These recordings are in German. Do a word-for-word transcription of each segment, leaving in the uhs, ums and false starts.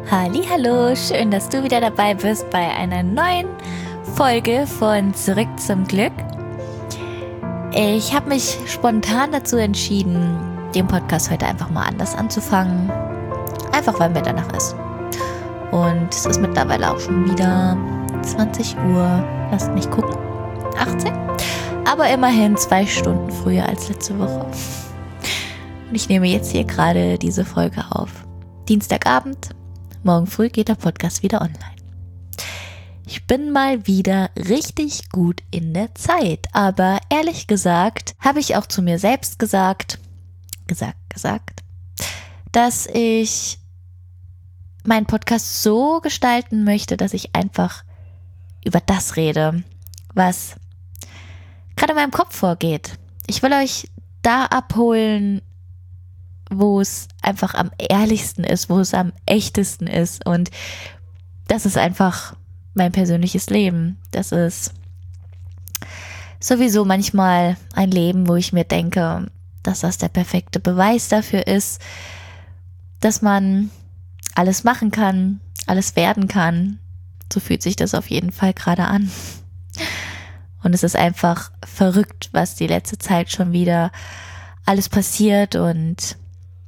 Hallihallo, schön, dass du wieder dabei bist bei einer neuen Folge von Zurück zum Glück. Ich habe mich spontan dazu entschieden, den Podcast heute einfach mal anders anzufangen. Einfach weil mir danach ist. Und es ist mittlerweile auch schon wieder zwanzig Uhr. Lasst mich gucken. achtzehn. Aber immerhin zwei Stunden früher als letzte Woche. Und ich nehme jetzt hier gerade diese Folge auf. Dienstagabend. Morgen früh geht der Podcast wieder online. Ich bin mal wieder richtig gut in der Zeit, aber ehrlich gesagt habe ich auch zu mir selbst gesagt, gesagt, gesagt, dass ich meinen Podcast so gestalten möchte, dass ich einfach über das rede, was gerade in meinem Kopf vorgeht. Ich will euch da abholen, wo es einfach am ehrlichsten ist, wo es am echtesten ist, und das ist einfach mein persönliches Leben. Das ist sowieso manchmal ein Leben, wo ich mir denke, dass das der perfekte Beweis dafür ist, dass man alles machen kann, alles werden kann. So fühlt sich das auf jeden Fall gerade an. Und es ist einfach verrückt, was die letzte Zeit schon wieder alles passiert und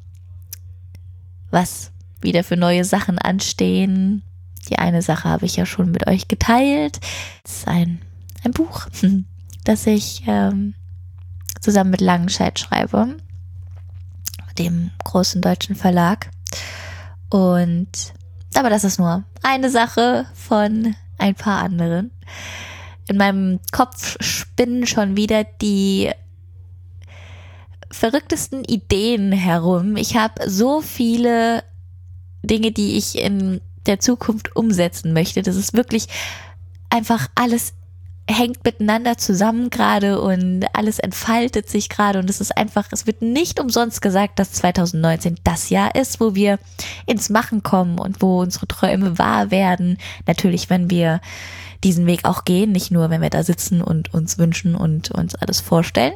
was wieder für neue Sachen anstehen. Die eine Sache habe ich ja schon mit euch geteilt. Es ist ein, ein Buch, das ich ähm, zusammen mit Langenscheidt schreibe, dem großen deutschen Verlag. Und aber das ist nur eine Sache von ein paar anderen. In meinem Kopf spinnen schon wieder die verrücktesten Ideen herum. Ich habe so viele Dinge, die ich in der Zukunft umsetzen möchte. Das ist wirklich einfach, alles hängt miteinander zusammen gerade und alles entfaltet sich gerade, und es ist einfach, es wird nicht umsonst gesagt, dass zwanzig neunzehn das Jahr ist, wo wir ins Machen kommen und wo unsere Träume wahr werden. Natürlich, wenn wir diesen Weg auch gehen, nicht nur, wenn wir da sitzen und uns wünschen und uns alles vorstellen.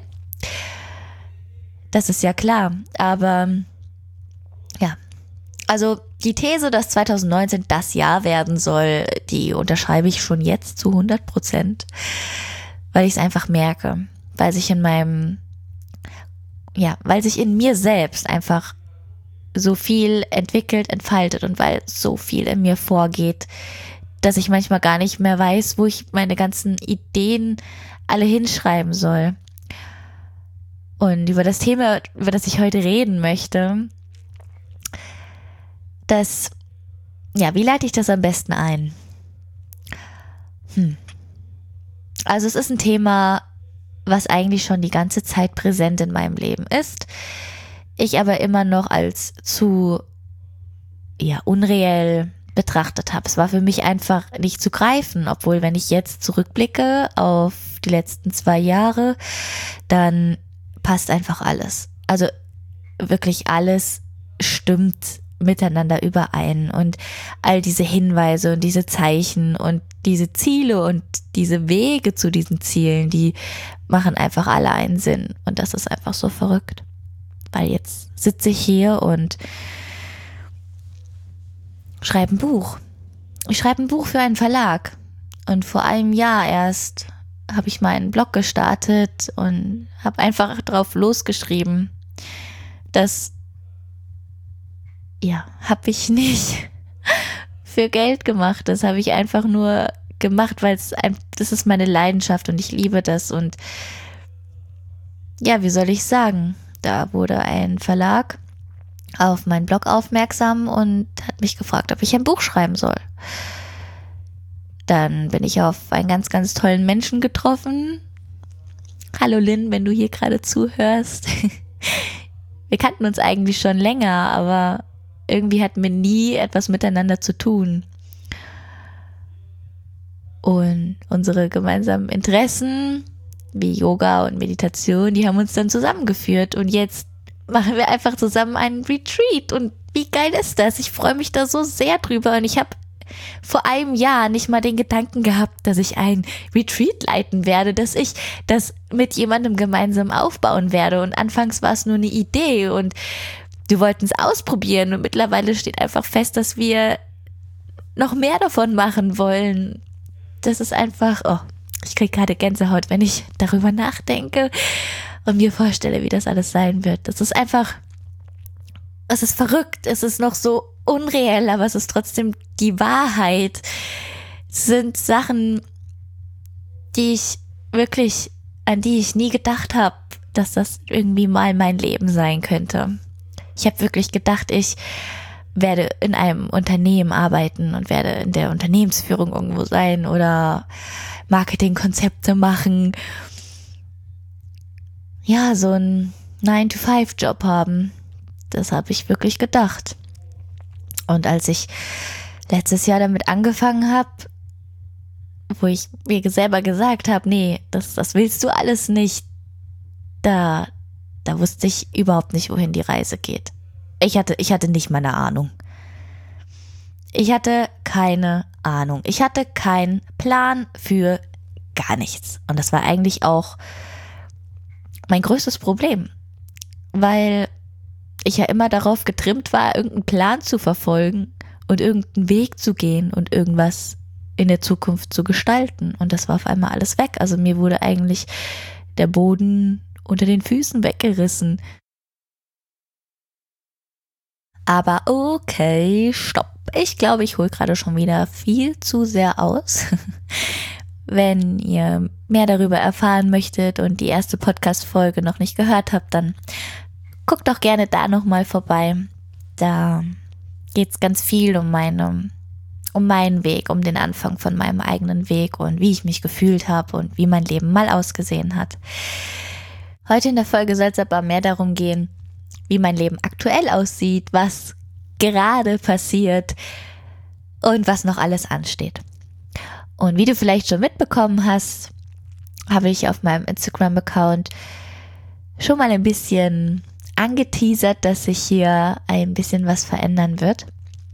Das ist ja klar, aber ja, also die These, dass zwanzig neunzehn das Jahr werden soll, die unterschreibe ich schon jetzt zu hundert Prozent, weil ich es einfach merke, weil sich in meinem, ja, weil sich in mir selbst einfach so viel entwickelt, entfaltet und weil so viel in mir vorgeht, dass ich manchmal gar nicht mehr weiß, wo ich meine ganzen Ideen alle hinschreiben soll. Und über das Thema, über das ich heute reden möchte, das, ja, wie leite ich das am besten ein? Hm. Also es ist ein Thema, was eigentlich schon die ganze Zeit präsent in meinem Leben ist, ich aber immer noch als zu, ja, unreell betrachtet habe. Es war für mich einfach nicht zu greifen, obwohl, wenn ich jetzt zurückblicke auf die letzten zwei Jahre, dann passt einfach alles. Also wirklich alles stimmt miteinander überein, und all diese Hinweise und diese Zeichen und diese Ziele und diese Wege zu diesen Zielen, die machen einfach alle einen Sinn, und das ist einfach so verrückt, weil jetzt sitze ich hier und schreibe ein Buch. Ich schreibe ein Buch für einen Verlag, und vor einem Jahr erst habe ich meinen Blog gestartet und habe einfach drauf losgeschrieben. Das, ja, habe ich nicht für Geld gemacht. Das habe ich einfach nur gemacht, weil es ein, das ist meine Leidenschaft und ich liebe das. Und ja, wie soll ich sagen? Da wurde ein Verlag auf meinen Blog aufmerksam und hat mich gefragt, ob ich ein Buch schreiben soll. Dann bin ich auf einen ganz, ganz tollen Menschen getroffen. Hallo Lynn, wenn du hier gerade zuhörst. Wir kannten uns eigentlich schon länger, aber irgendwie hatten wir nie etwas miteinander zu tun. Und unsere gemeinsamen Interessen, wie Yoga und Meditation, die haben uns dann zusammengeführt. Und jetzt machen wir einfach zusammen einen Retreat. Und wie geil ist das? Ich freue mich da so sehr drüber. Und ich habe vor einem Jahr nicht mal den Gedanken gehabt, dass ich ein Retreat leiten werde, dass ich das mit jemandem gemeinsam aufbauen werde. Und anfangs war es nur eine Idee und wir wollten es ausprobieren, und mittlerweile steht einfach fest, dass wir noch mehr davon machen wollen. Das ist einfach, oh, ich kriege gerade Gänsehaut, wenn ich darüber nachdenke und mir vorstelle, wie das alles sein wird. Das ist einfach, es ist verrückt, es ist noch so unreell, aber es ist trotzdem die Wahrheit. Es sind Sachen, die ich wirklich, an die ich nie gedacht habe, dass das irgendwie mal mein Leben sein könnte. Ich habe wirklich gedacht, ich werde in einem Unternehmen arbeiten und werde in der Unternehmensführung irgendwo sein oder Marketingkonzepte machen. Ja, so einen nine to five Job haben. Das habe ich wirklich gedacht. Und als ich letztes Jahr damit angefangen habe, wo ich mir selber gesagt habe, nee, das, das willst du alles nicht, da, da wusste ich überhaupt nicht, wohin die Reise geht. Ich hatte, ich hatte nicht mal eine Ahnung. Ich hatte keine Ahnung. Ich hatte keinen Plan für gar nichts. Und das war eigentlich auch mein größtes Problem, weil ich ja immer darauf getrimmt war, irgendeinen Plan zu verfolgen und irgendeinen Weg zu gehen und irgendwas in der Zukunft zu gestalten. Und das war auf einmal alles weg. Also mir wurde eigentlich der Boden unter den Füßen weggerissen. Aber okay, stopp. Ich glaube, ich hole gerade schon wieder viel zu sehr aus. Wenn ihr mehr darüber erfahren möchtet und die erste Podcast-Folge noch nicht gehört habt, dann guckt doch gerne da nochmal vorbei. Da geht es ganz viel um meine, um meinen Weg, um den Anfang von meinem eigenen Weg und wie ich mich gefühlt habe und wie mein Leben mal ausgesehen hat. Heute in der Folge soll es aber mehr darum gehen, wie mein Leben aktuell aussieht, was gerade passiert und was noch alles ansteht. Und wie du vielleicht schon mitbekommen hast, habe ich auf meinem Instagram-Account schon mal ein bisschen angeteasert, dass sich hier ein bisschen was verändern wird.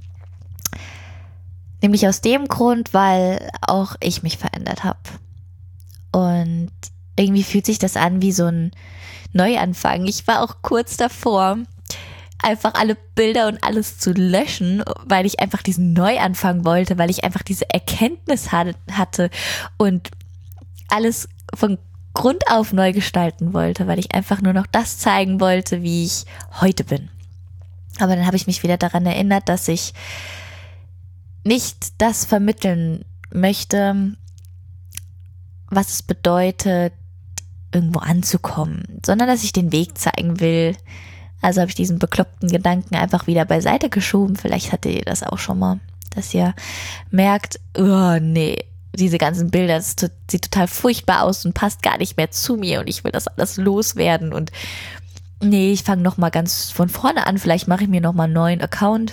Nämlich aus dem Grund, weil auch ich mich verändert habe. Und irgendwie fühlt sich das an wie so ein Neuanfang. Ich war auch kurz davor, einfach alle Bilder und alles zu löschen, weil ich einfach diesen Neuanfang wollte, weil ich einfach diese Erkenntnis hatte und alles von Grund auf neu gestalten wollte, weil ich einfach nur noch das zeigen wollte, wie ich heute bin. Aber dann habe ich mich wieder daran erinnert, dass ich nicht das vermitteln möchte, was es bedeutet, irgendwo anzukommen, sondern dass ich den Weg zeigen will. Also habe ich diesen bekloppten Gedanken einfach wieder beiseite geschoben. Vielleicht hattet ihr das auch schon mal, dass ihr merkt, oh nee, diese ganzen Bilder, das sieht total furchtbar aus und passt gar nicht mehr zu mir und ich will das alles loswerden und nee, ich fange nochmal ganz von vorne an, vielleicht mache ich mir nochmal einen neuen Account.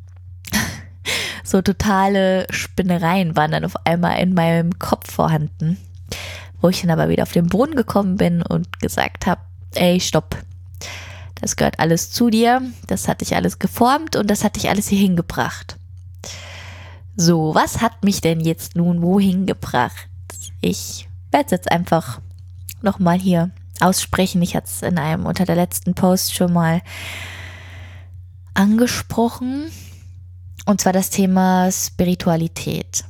So totale Spinnereien waren dann auf einmal in meinem Kopf vorhanden, wo ich dann aber wieder auf den Boden gekommen bin und gesagt habe, ey, stopp, das gehört alles zu dir, das hat dich alles geformt und das hat dich alles hier hingebracht. So, was hat mich denn jetzt nun wohin gebracht? Ich werde es jetzt einfach nochmal hier aussprechen. Ich hatte es in einem unter der letzten Post schon mal angesprochen. Und zwar das Thema Spiritualität.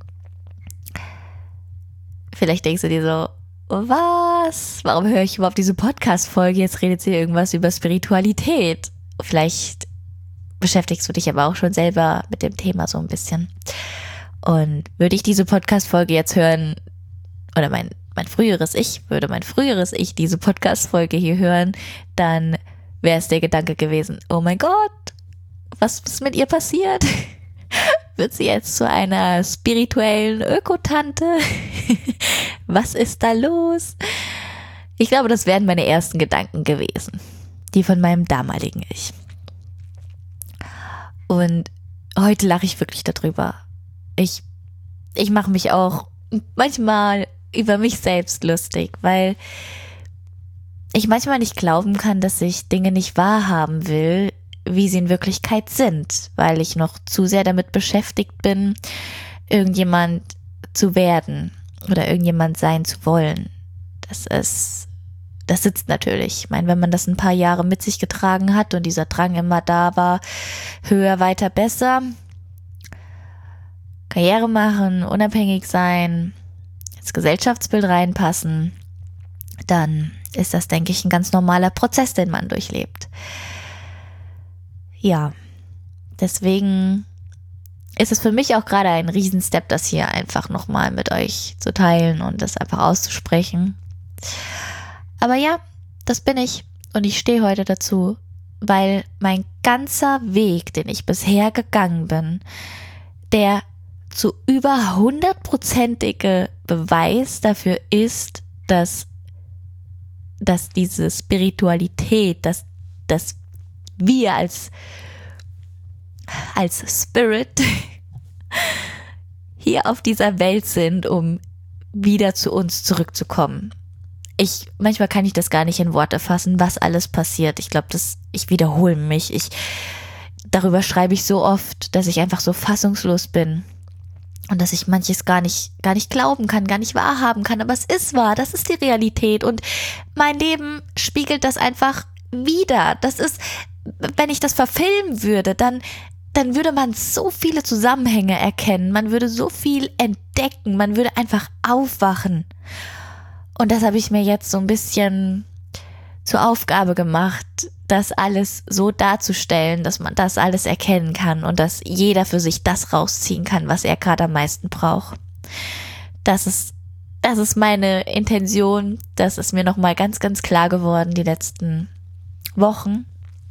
Vielleicht denkst du dir so, was? Warum höre ich überhaupt diese Podcast-Folge? Jetzt redet sie irgendwas über Spiritualität. Vielleicht beschäftigst du dich aber auch schon selber mit dem Thema so ein bisschen. Und würde ich diese Podcast-Folge jetzt hören, oder mein, mein früheres Ich, würde mein früheres Ich diese Podcast-Folge hier hören, dann wäre es der Gedanke gewesen, oh mein Gott, was ist mit ihr passiert? Wird sie jetzt zu einer spirituellen Ökotante? Was ist da los? Ich glaube, das wären meine ersten Gedanken gewesen. Die von meinem damaligen Ich. Und heute lache ich wirklich darüber. Ich, ich mache mich auch manchmal über mich selbst lustig, weil ich manchmal nicht glauben kann, dass ich Dinge nicht wahrhaben will, wie sie in Wirklichkeit sind, weil ich noch zu sehr damit beschäftigt bin, irgendjemand zu werden oder irgendjemand sein zu wollen. Das ist, das sitzt natürlich. Ich meine, wenn man das ein paar Jahre mit sich getragen hat und dieser Drang immer da war, höher, weiter, besser, Karriere machen, unabhängig sein, ins Gesellschaftsbild reinpassen, dann ist das, denke ich, ein ganz normaler Prozess, den man durchlebt. Ja, deswegen ist es für mich auch gerade ein Riesenstep, das hier einfach nochmal mit euch zu teilen und das einfach auszusprechen. Aber ja, das bin ich und ich stehe heute dazu, weil mein ganzer Weg, den ich bisher gegangen bin, der zu über hundertprozentige Beweis dafür ist, dass, dass diese Spiritualität, dass, dass wir als, als Spirit hier auf dieser Welt sind, um wieder zu uns zurückzukommen. Ich, manchmal kann ich das gar nicht in Worte fassen, was alles passiert. Ich glaube, das, ich wiederhole mich. Ich, darüber schreibe ich so oft, dass ich einfach so fassungslos bin. Und dass ich manches gar nicht, gar nicht glauben kann, gar nicht wahrhaben kann. Aber es ist wahr, das ist die Realität. Und mein Leben spiegelt das einfach wider. Das ist, wenn ich das verfilmen würde, dann, dann würde man so viele Zusammenhänge erkennen. Man würde so viel entdecken. Man würde einfach aufwachen. Und das habe ich mir jetzt so ein bisschen zur Aufgabe gemacht, das alles so darzustellen, dass man das alles erkennen kann und dass jeder für sich das rausziehen kann, was er gerade am meisten braucht. Das ist, das ist meine Intention. Das ist mir nochmal ganz, ganz klar geworden die letzten Wochen,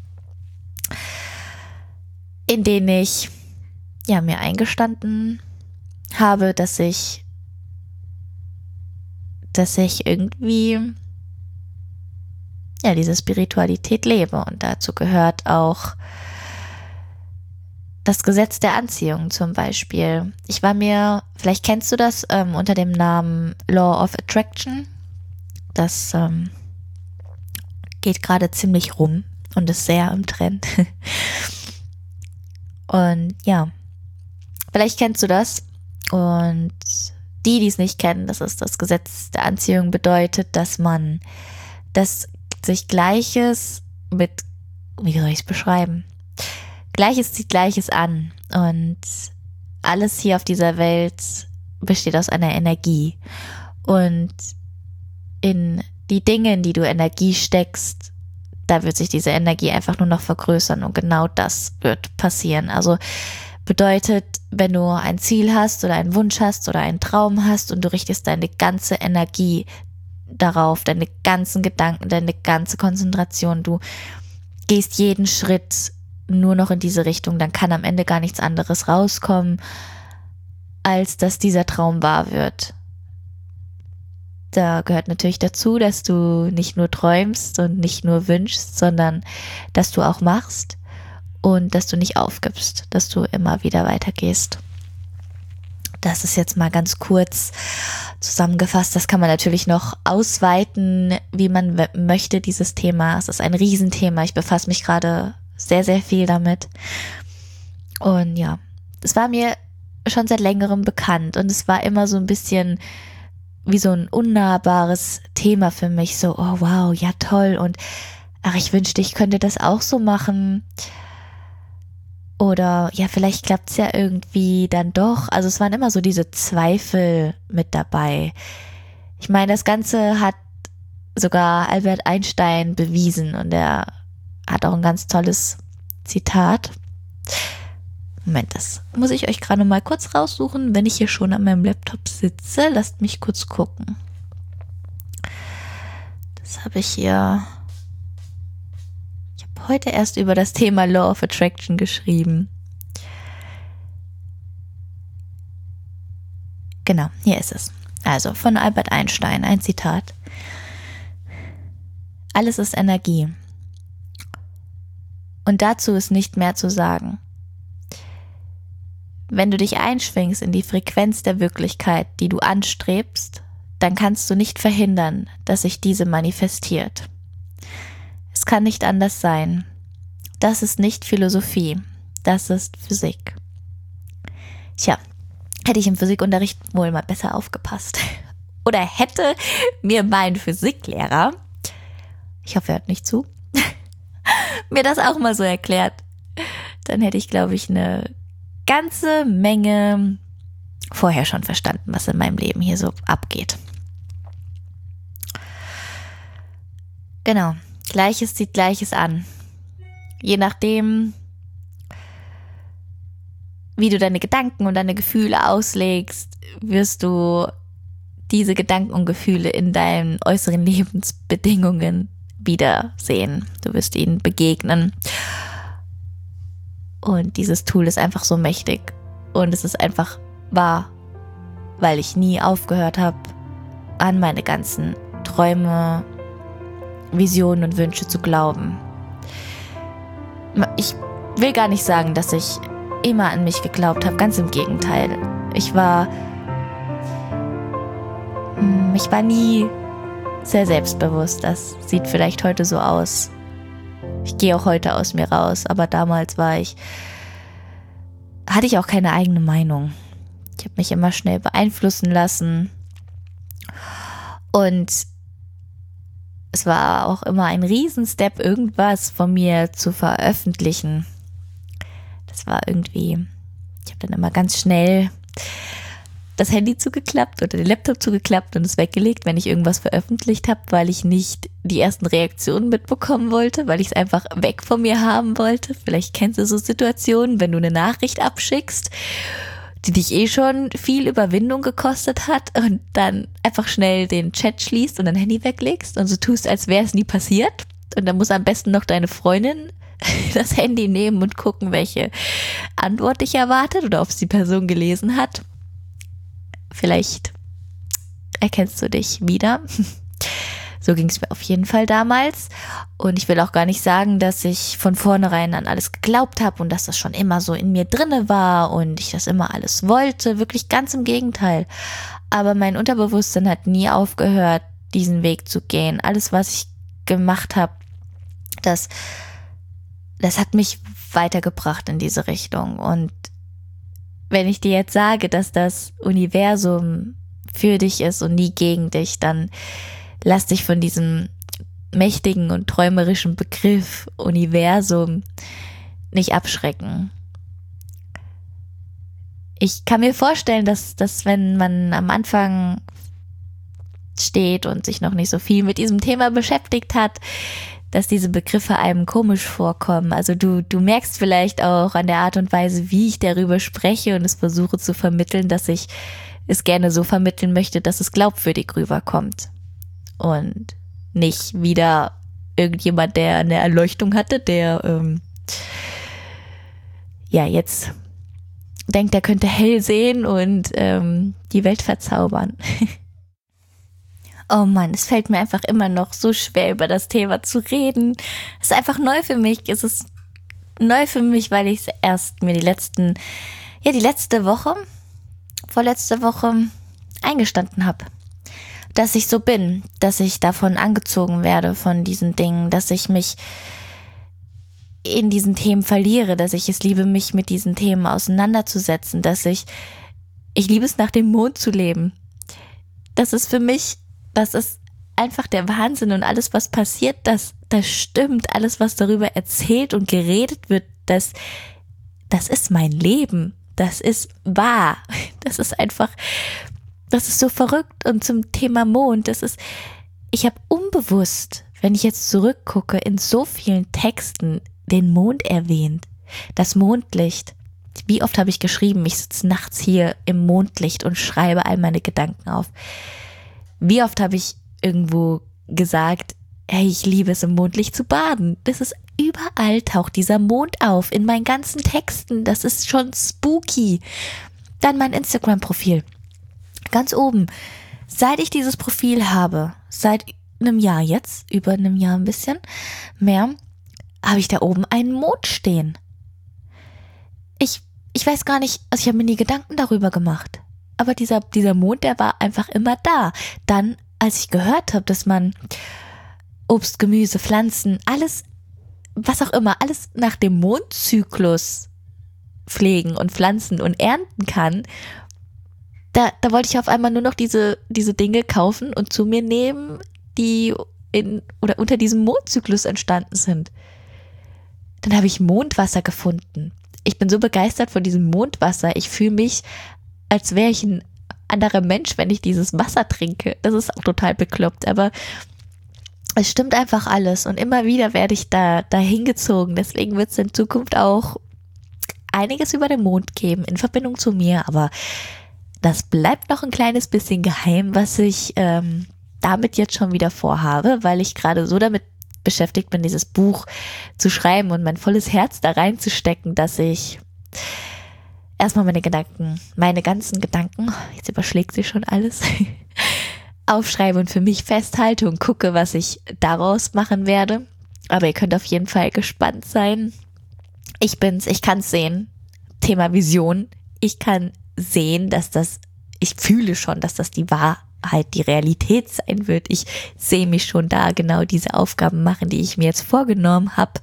in denen ich ja mir eingestanden habe, dass ich dass ich irgendwie ja diese Spiritualität lebe und dazu gehört auch das Gesetz der Anziehung zum Beispiel. Ich war mir, vielleicht kennst du das ähm, unter dem Namen Law of Attraction. Das ähm, geht gerade ziemlich rum und ist sehr im Trend. Und ja, vielleicht kennst du das und die, die es nicht kennen, das ist das Gesetz der Anziehung, bedeutet, dass man, dass sich Gleiches mit, wie soll ich es beschreiben? Gleiches zieht Gleiches an und alles hier auf dieser Welt besteht aus einer Energie und in die Dinge, in die du Energie steckst, da wird sich diese Energie einfach nur noch vergrößern und genau das wird passieren. Also bedeutet, wenn du ein Ziel hast oder einen Wunsch hast oder einen Traum hast und du richtest deine ganze Energie darauf, deine ganzen Gedanken, deine ganze Konzentration, du gehst jeden Schritt nur noch in diese Richtung, dann kann am Ende gar nichts anderes rauskommen, als dass dieser Traum wahr wird. Da gehört natürlich dazu, dass du nicht nur träumst und nicht nur wünschst, sondern dass du auch machst. Und dass du nicht aufgibst, dass du immer wieder weitergehst. Das ist jetzt mal ganz kurz zusammengefasst. Das kann man natürlich noch ausweiten, wie man w- möchte, dieses Thema. Es ist ein Riesenthema. Ich befasse mich gerade sehr, sehr viel damit. Und ja, es war mir schon seit längerem bekannt. Und es war immer so ein bisschen wie so ein unnahbares Thema für mich. So, oh wow, ja toll. Und ach, ich wünschte, ich könnte das auch so machen. Oder ja, vielleicht klappt es ja irgendwie dann doch. Also es waren immer so diese Zweifel mit dabei. Ich meine, das Ganze hat sogar Albert Einstein bewiesen und er hat auch ein ganz tolles Zitat. Moment, das muss ich euch gerade mal kurz raussuchen, wenn ich hier schon an meinem Laptop sitze. Lasst mich kurz gucken. Das habe ich hier... heute erst über das Thema Law of Attraction geschrieben. Genau, hier ist es. Also von Albert Einstein, ein Zitat. Alles ist Energie. Und dazu ist nicht mehr zu sagen. Wenn du dich einschwingst in die Frequenz der Wirklichkeit, die du anstrebst, dann kannst du nicht verhindern, dass sich diese manifestiert. Es kann nicht anders sein. Das ist nicht Philosophie, das ist Physik. Tja, hätte ich im Physikunterricht wohl mal besser aufgepasst. Oder hätte mir mein Physiklehrer, ich hoffe, er hört nicht zu, mir das auch mal so erklärt, dann hätte ich, glaube ich, eine ganze Menge vorher schon verstanden, was in meinem Leben hier so abgeht. Genau, Gleiches zieht Gleiches an. Je nachdem, wie du deine Gedanken und deine Gefühle auslegst, wirst du diese Gedanken und Gefühle in deinen äußeren Lebensbedingungen wiedersehen. Du wirst ihnen begegnen. Und dieses Tool ist einfach so mächtig. Und es ist einfach wahr, weil ich nie aufgehört habe, an meine ganzen Träume, Visionen und Wünsche zu glauben. Ich will gar nicht sagen, dass ich immer an mich geglaubt habe, ganz im Gegenteil. Ich war, ich war nie sehr selbstbewusst. Das sieht vielleicht heute so aus. Ich gehe auch heute aus mir raus, aber damals war ich, hatte ich auch keine eigene Meinung. Ich habe mich immer schnell beeinflussen lassen und es war auch immer ein Riesenstep, irgendwas von mir zu veröffentlichen. Das war irgendwie, ich habe dann immer ganz schnell das Handy zugeklappt oder den Laptop zugeklappt und es weggelegt, wenn ich irgendwas veröffentlicht habe, weil ich nicht die ersten Reaktionen mitbekommen wollte, weil ich es einfach weg von mir haben wollte. Vielleicht kennst du so Situationen, wenn du eine Nachricht abschickst, die dich eh schon viel Überwindung gekostet hat und dann einfach schnell den Chat schließt und dein Handy weglegst und so tust, als wäre es nie passiert. Und dann muss am besten noch deine Freundin das Handy nehmen und gucken, welche Antwort dich erwartet oder ob es die Person gelesen hat. Vielleicht erkennst du dich wieder. So ging es mir auf jeden Fall damals. Und ich will auch gar nicht sagen, dass ich von vornherein an alles geglaubt habe und dass das schon immer so in mir drinne war und ich das immer alles wollte. Wirklich ganz im Gegenteil. Aber mein Unterbewusstsein hat nie aufgehört, diesen Weg zu gehen. Alles, was ich gemacht habe, das, das hat mich weitergebracht in diese Richtung. Und wenn ich dir jetzt sage, dass das Universum für dich ist und nie gegen dich, dann lass dich von diesem mächtigen und träumerischen Begriff Universum nicht abschrecken. Ich kann mir vorstellen, dass, dass wenn man am Anfang steht und sich noch nicht so viel mit diesem Thema beschäftigt hat, dass diese Begriffe einem komisch vorkommen. Also du, du merkst vielleicht auch an der Art und Weise, wie ich darüber spreche und es versuche zu vermitteln, dass ich es gerne so vermitteln möchte, dass es glaubwürdig rüberkommt. Und nicht wieder irgendjemand, der eine Erleuchtung hatte, der ähm, ja jetzt denkt, er könnte hell sehen und ähm, die Welt verzaubern. Oh Mann, es fällt mir einfach immer noch so schwer, über das Thema zu reden. Es ist einfach neu für mich. Es ist neu für mich, weil ich es erst mir die letzten, ja die letzte Woche, vorletzte Woche eingestanden habe. Dass ich so bin, dass ich davon angezogen werde, von diesen Dingen, dass ich mich in diesen Themen verliere, dass ich es liebe, mich mit diesen Themen auseinanderzusetzen, dass ich, ich liebe es, nach dem Mond zu leben. Das ist für mich, das ist einfach der Wahnsinn und alles, was passiert, das, das stimmt, alles, was darüber erzählt und geredet wird, das, das ist mein Leben, das ist wahr, das ist einfach, das ist so verrückt. Und zum Thema Mond, das ist, ich habe unbewusst, wenn ich jetzt zurückgucke, in so vielen Texten den Mond erwähnt, das Mondlicht. Wie oft habe ich geschrieben, ich sitze nachts hier im Mondlicht und schreibe all meine Gedanken auf. Wie oft habe ich irgendwo gesagt, hey, ich liebe es, im Mondlicht zu baden. Das ist überall, taucht dieser Mond auf, in meinen ganzen Texten. Das ist schon spooky. Dann mein Instagram-Profil. Ganz oben. Seit ich dieses Profil habe, seit einem Jahr jetzt, über einem Jahr ein bisschen mehr, habe ich da oben einen Mond stehen. Ich, ich weiß gar nicht, also ich habe mir nie Gedanken darüber gemacht. Aber dieser, dieser Mond, der war einfach immer da. Dann, als ich gehört habe, dass man Obst, Gemüse, Pflanzen, alles, was auch immer, alles nach dem Mondzyklus pflegen und pflanzen und ernten kann, da, da wollte ich auf einmal nur noch diese, diese Dinge kaufen und zu mir nehmen, die in oder unter diesem Mondzyklus entstanden sind. Dann habe ich Mondwasser gefunden. Ich bin so begeistert von diesem Mondwasser. Ich fühle mich, als wäre ich ein anderer Mensch, wenn ich dieses Wasser trinke. Das ist auch total bekloppt, aber es stimmt einfach alles und immer wieder werde ich da, da hingezogen. Deswegen wird es in Zukunft auch einiges über den Mond geben in Verbindung zu mir, aber das bleibt noch ein kleines bisschen geheim, was ich ähm, damit jetzt schon wieder vorhabe, weil ich gerade so damit beschäftigt bin, dieses Buch zu schreiben und mein volles Herz da reinzustecken, dass ich erstmal meine Gedanken, meine ganzen Gedanken, jetzt überschlägt sich schon alles, aufschreibe und für mich festhalte und gucke, was ich daraus machen werde. Aber ihr könnt auf jeden Fall gespannt sein. Ich bin's, ich kann's sehen. Thema Vision. Ich kann sehen, dass das, ich fühle schon, dass das die Wahrheit, die Realität sein wird. Ich sehe mich schon da genau diese Aufgaben machen, die ich mir jetzt vorgenommen habe.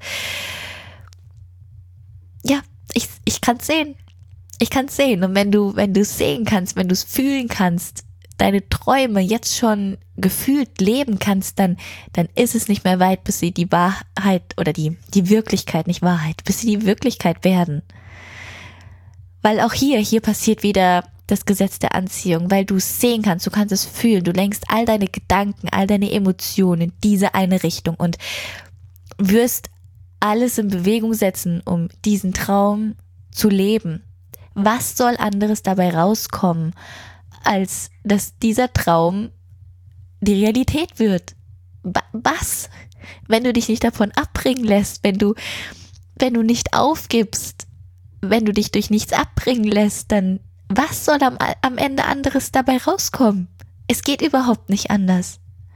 Ja, ich, ich kann's sehen. Ich kann's sehen. Und wenn du, wenn du es sehen kannst, wenn du es fühlen kannst, deine Träume jetzt schon gefühlt leben kannst, dann, dann ist es nicht mehr weit, bis sie die Wahrheit oder die, die Wirklichkeit, nicht Wahrheit, bis sie die Wirklichkeit werden. Weil auch hier, hier passiert wieder das Gesetz der Anziehung, weil du es sehen kannst, du kannst es fühlen, du lenkst all deine Gedanken, all deine Emotionen in diese eine Richtung und wirst alles in Bewegung setzen, um diesen Traum zu leben. Was soll anderes dabei rauskommen, als dass dieser Traum die Realität wird? Was? Wenn du dich nicht davon abbringen lässt, wenn du, wenn du nicht aufgibst, wenn du dich durch nichts abbringen lässt, dann was soll am, am Ende anderes dabei rauskommen? Es geht überhaupt nicht anders.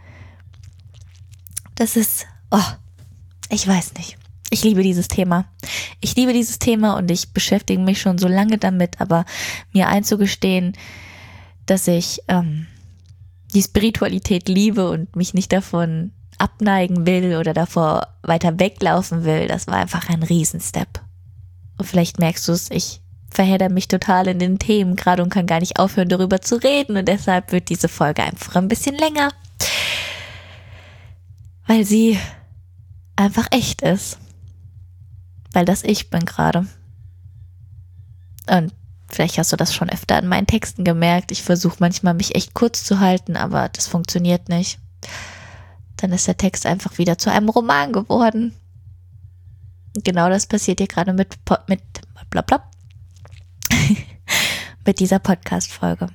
Das ist, oh, ich weiß nicht. Ich liebe dieses Thema. Ich liebe dieses Thema und ich beschäftige mich schon so lange damit, aber mir einzugestehen, dass ich ähm, die Spiritualität liebe und mich nicht davon abneigen will oder davor weiter weglaufen will, das war einfach ein Riesenstep. Und vielleicht merkst du es, ich verhedder mich total in den Themen gerade und kann gar nicht aufhören, darüber zu reden und deshalb wird diese Folge einfach ein bisschen länger, weil sie einfach echt ist. Weil das ich bin gerade. Und vielleicht hast du das schon öfter an meinen Texten gemerkt. Ich versuche manchmal, mich echt kurz zu halten, aber das funktioniert nicht. Dann ist der Text einfach wieder zu einem Roman geworden. Und genau das passiert hier gerade mit, mit, blablabla, mit dieser Podcast-Folge.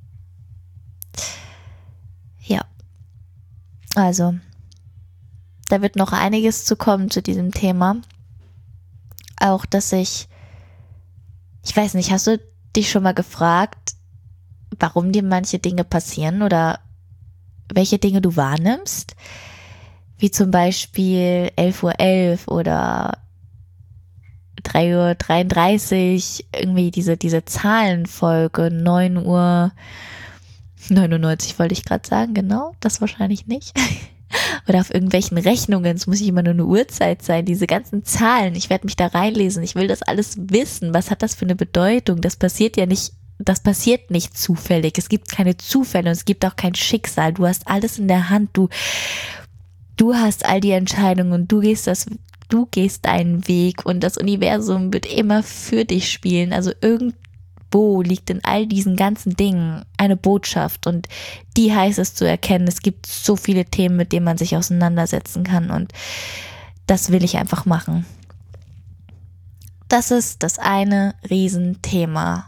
Ja. Also, da wird noch einiges zu kommen zu diesem Thema. Auch, dass ich, ich weiß nicht, hast du dich schon mal gefragt, warum dir manche Dinge passieren oder welche Dinge du wahrnimmst? Wie zum Beispiel elf Uhr elf oder drei Uhr dreiunddreißig, irgendwie diese, diese Zahlenfolge, neun Uhr neunundneunzig wollte ich gerade sagen, genau, das wahrscheinlich nicht. Oder auf irgendwelchen Rechnungen, es muss nicht immer nur eine Uhrzeit sein, diese ganzen Zahlen, ich werde mich da reinlesen, ich will das alles wissen, was hat das für eine Bedeutung, das passiert ja nicht, das passiert nicht zufällig, es gibt keine Zufälle und es gibt auch kein Schicksal, du hast alles in der Hand, du, du hast all die Entscheidungen und du gehst das, du gehst deinen Weg und das Universum wird immer für dich spielen, also irgend Wo liegt in all diesen ganzen Dingen eine Botschaft und die heißt es zu erkennen. Es gibt so viele Themen, mit denen man sich auseinandersetzen kann und das will ich einfach machen. Das ist das eine Riesenthema.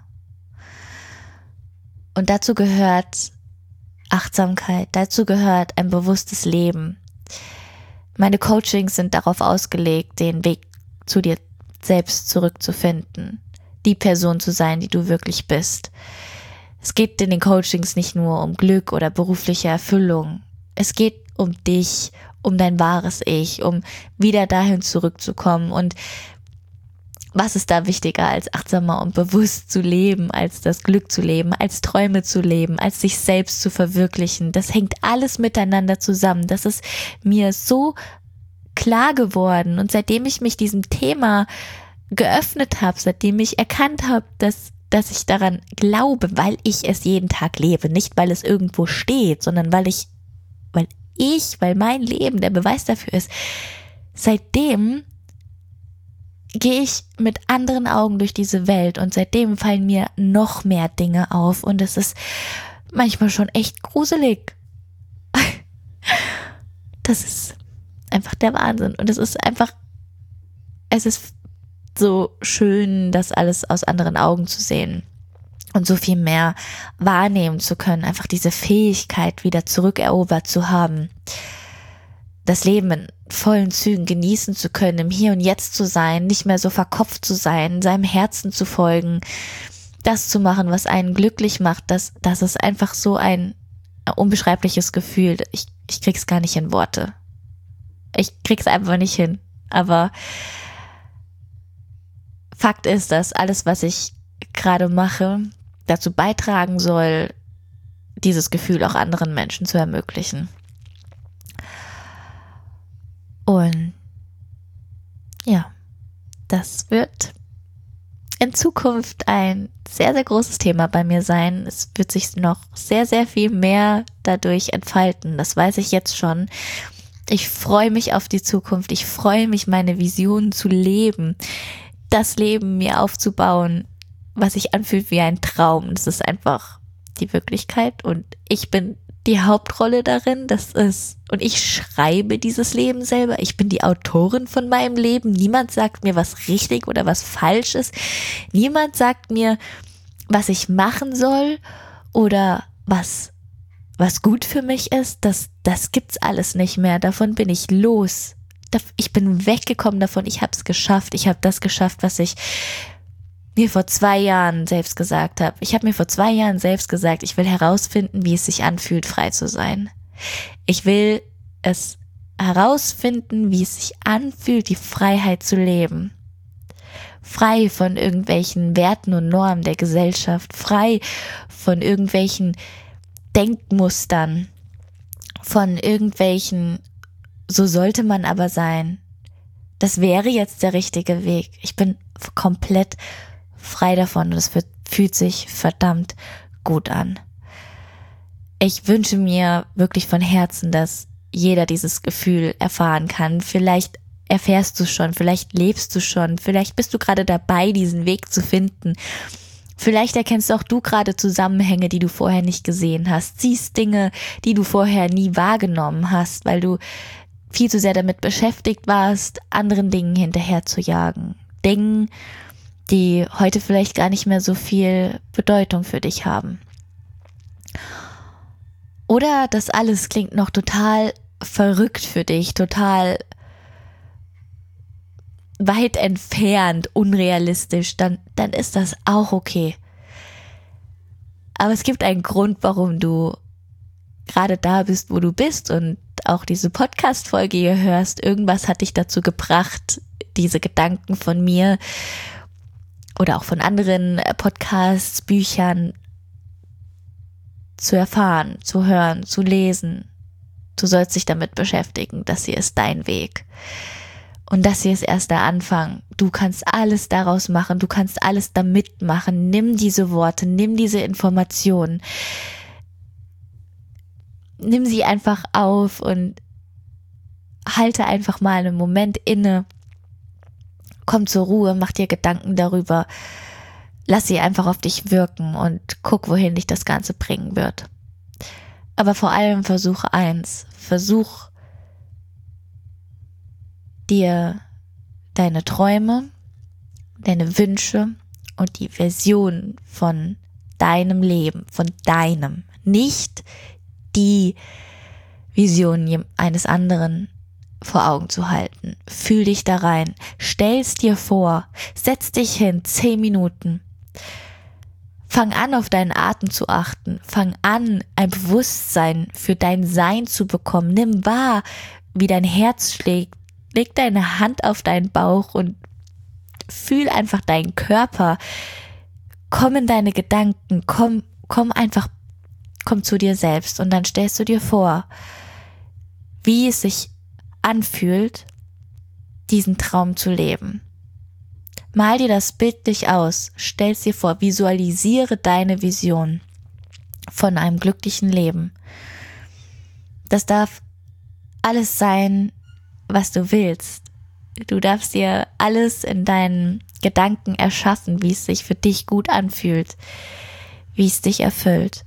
Und dazu gehört Achtsamkeit, dazu gehört ein bewusstes Leben. Meine Coachings sind darauf ausgelegt, den Weg zu dir selbst zurückzufinden. Die Person zu sein, die du wirklich bist. Es geht in den Coachings nicht nur um Glück oder berufliche Erfüllung. Es geht um dich, um dein wahres Ich, um wieder dahin zurückzukommen. Und was ist da wichtiger, als achtsamer und bewusst zu leben, als das Glück zu leben, als Träume zu leben, als sich selbst zu verwirklichen? Das hängt alles miteinander zusammen. Das ist mir so klar geworden. Und seitdem ich mich diesem Thema geöffnet habe, seitdem ich erkannt habe, dass, dass ich daran glaube, weil ich es jeden Tag lebe, nicht weil es irgendwo steht, sondern weil ich, weil ich, weil mein Leben der Beweis dafür ist, seitdem gehe ich mit anderen Augen durch diese Welt und seitdem fallen mir noch mehr Dinge auf und es ist manchmal schon echt gruselig. Das ist einfach der Wahnsinn und es ist einfach, es ist so schön, das alles aus anderen Augen zu sehen und so viel mehr wahrnehmen zu können, einfach diese Fähigkeit wieder zurückerobert zu haben, das Leben in vollen Zügen genießen zu können, im Hier und Jetzt zu sein, nicht mehr so verkopft zu sein, seinem Herzen zu folgen, das zu machen, was einen glücklich macht, das, das ist einfach so ein unbeschreibliches Gefühl. Ich, ich krieg's gar nicht in Worte. Ich krieg's einfach nicht hin. Aber Fakt ist, dass alles, was ich gerade mache, dazu beitragen soll, dieses Gefühl auch anderen Menschen zu ermöglichen. Und ja, das wird in Zukunft ein sehr, sehr großes Thema bei mir sein. Es wird sich noch sehr, sehr viel mehr dadurch entfalten. Das weiß ich jetzt schon. Ich freue mich auf die Zukunft. Ich freue mich, meine Visionen zu leben. Das Leben mir aufzubauen, was sich anfühlt wie ein Traum. Das ist einfach die Wirklichkeit und ich bin die Hauptrolle darin, das ist, und ich schreibe dieses Leben selber. Ich bin die Autorin von meinem Leben. Niemand sagt mir, was richtig oder was falsch ist. Niemand sagt mir, was ich machen soll oder was, was gut für mich ist. Das, das gibt's alles nicht mehr. Davon bin ich los. Ich bin weggekommen davon. Ich habe es geschafft. Ich habe das geschafft, was ich mir vor zwei Jahren selbst gesagt habe. Ich habe mir vor zwei Jahren selbst gesagt, ich will herausfinden, wie es sich anfühlt, frei zu sein. Ich will es herausfinden, wie es sich anfühlt, die Freiheit zu leben. Frei von irgendwelchen Werten und Normen der Gesellschaft, frei von irgendwelchen Denkmustern, von irgendwelchen, so sollte man aber sein. Das wäre jetzt der richtige Weg. Ich bin komplett frei davon und es fühlt sich verdammt gut an. Ich wünsche mir wirklich von Herzen, dass jeder dieses Gefühl erfahren kann. Vielleicht erfährst du schon, vielleicht lebst du schon, vielleicht bist du gerade dabei, diesen Weg zu finden. Vielleicht erkennst auch du gerade Zusammenhänge, die du vorher nicht gesehen hast, siehst Dinge, die du vorher nie wahrgenommen hast, weil du viel zu sehr damit beschäftigt warst, anderen Dingen hinterher zu jagen. Dingen, die heute vielleicht gar nicht mehr so viel Bedeutung für dich haben. Oder das alles klingt noch total verrückt für dich, total weit entfernt, unrealistisch, dann, dann ist das auch okay. Aber es gibt einen Grund, warum du gerade da bist, wo du bist und auch diese Podcast-Folge hier hörst. Irgendwas hat dich dazu gebracht, diese Gedanken von mir oder auch von anderen Podcasts, Büchern zu erfahren, zu hören, zu lesen. Du sollst dich damit beschäftigen. Das hier ist dein Weg. Und das hier ist erst der Anfang. Du kannst alles daraus machen. Du kannst alles damit machen. Nimm diese Worte, nimm diese Informationen. Nimm sie einfach auf und halte einfach mal einen Moment inne. Komm zur Ruhe, mach dir Gedanken darüber. Lass sie einfach auf dich wirken und guck, wohin dich das Ganze bringen wird. Aber vor allem versuche eins. Versuch dir deine Träume, deine Wünsche und die Version von deinem Leben, von deinem, nicht die Vision eines anderen vor Augen zu halten. Fühl dich da rein, stell's dir vor, setz dich hin, zehn Minuten. Fang an, auf deinen Atem zu achten. Fang an, ein Bewusstsein für dein Sein zu bekommen. Nimm wahr, wie dein Herz schlägt. Leg deine Hand auf deinen Bauch und fühl einfach deinen Körper. Komm in deine Gedanken. Komm, komm einfach, komm zu dir selbst. Und dann stellst du dir vor, wie es sich anfühlt, diesen Traum zu leben. Mal dir das bildlich aus, stell's dir vor, visualisiere deine Vision von einem glücklichen Leben. Das darf alles sein, was du willst. Du darfst dir alles in deinen Gedanken erschaffen, wie es sich für dich gut anfühlt, wie es dich erfüllt.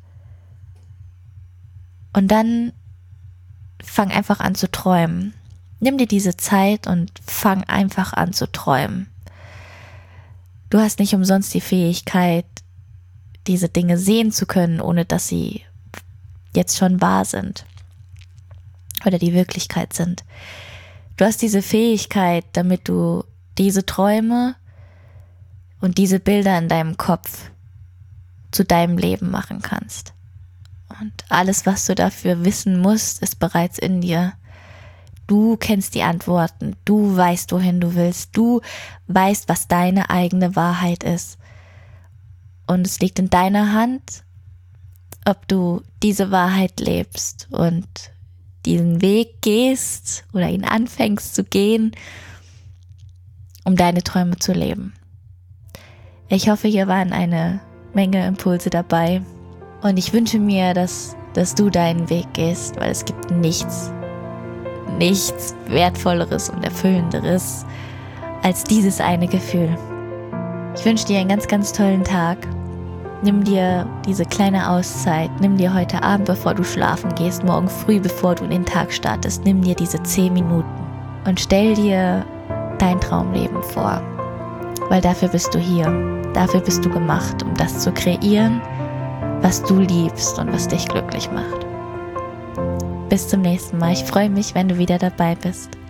Und dann fang einfach an zu träumen. Nimm dir diese Zeit und fang einfach an zu träumen. Du hast nicht umsonst die Fähigkeit, diese Dinge sehen zu können, ohne dass sie jetzt schon wahr sind oder die Wirklichkeit sind. Du hast diese Fähigkeit, damit du diese Träume und diese Bilder in deinem Kopf zu deinem Leben machen kannst. Und alles, was du dafür wissen musst, ist bereits in dir. Du kennst die Antworten, du weißt, wohin du willst, du weißt, was deine eigene Wahrheit ist. Und es liegt in deiner Hand, ob du diese Wahrheit lebst und diesen Weg gehst oder ihn anfängst zu gehen, um deine Träume zu leben. Ich hoffe, hier waren eine Menge Impulse dabei und ich wünsche mir, dass, dass du deinen Weg gehst, weil es gibt nichts, nichts Wertvolleres und Erfüllenderes als dieses eine Gefühl. Ich wünsche dir einen ganz, ganz tollen Tag. Nimm dir diese kleine Auszeit, nimm dir heute Abend, bevor du schlafen gehst, morgen früh, bevor du in den Tag startest, nimm dir diese zehn Minuten und stell dir dein Traumleben vor, weil dafür bist du hier, dafür bist du gemacht, um das zu kreieren, was du liebst und was dich glücklich macht. Bis zum nächsten Mal, ich freue mich, wenn du wieder dabei bist.